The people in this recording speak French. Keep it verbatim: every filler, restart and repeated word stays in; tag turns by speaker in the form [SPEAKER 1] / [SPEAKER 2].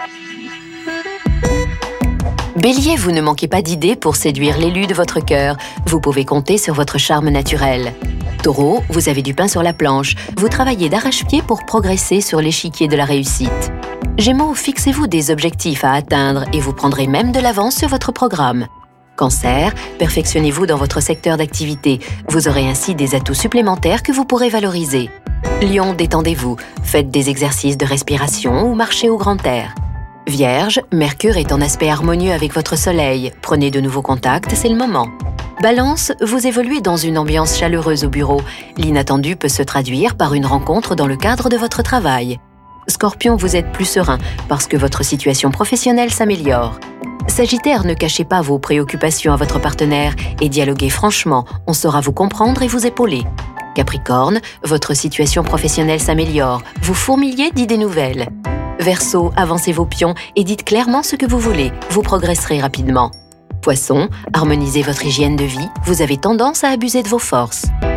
[SPEAKER 1] Bélier, vous ne manquez pas d'idées pour séduire l'élu de votre cœur. Vous pouvez compter sur votre charme naturel. Taureau, vous avez du pain sur la planche. Vous travaillez d'arrache-pied pour progresser sur l'échiquier de la réussite. Gémeaux, fixez-vous des objectifs à atteindre et vous prendrez même de l'avance sur votre programme. Cancer, perfectionnez-vous dans votre secteur d'activité. Vous aurez ainsi des atouts supplémentaires que vous pourrez valoriser. Lion, détendez-vous. Faites des exercices de respiration ou marchez au grand air. Vierge, Mercure est en aspect harmonieux avec votre soleil. Prenez de nouveaux contacts, c'est le moment. Balance, vous évoluez dans une ambiance chaleureuse au bureau. L'inattendu peut se traduire par une rencontre dans le cadre de votre travail. Scorpion, vous êtes plus serein parce que votre situation professionnelle s'améliore. Sagittaire, ne cachez pas vos préoccupations à votre partenaire et dialoguez franchement, on saura vous comprendre et vous épauler. Capricorne, votre situation professionnelle s'améliore, vous fourmillez d'idées nouvelles. Verseau, avancez vos pions et dites clairement ce que vous voulez, vous progresserez rapidement. Poisson, harmonisez votre hygiène de vie, vous avez tendance à abuser de vos forces.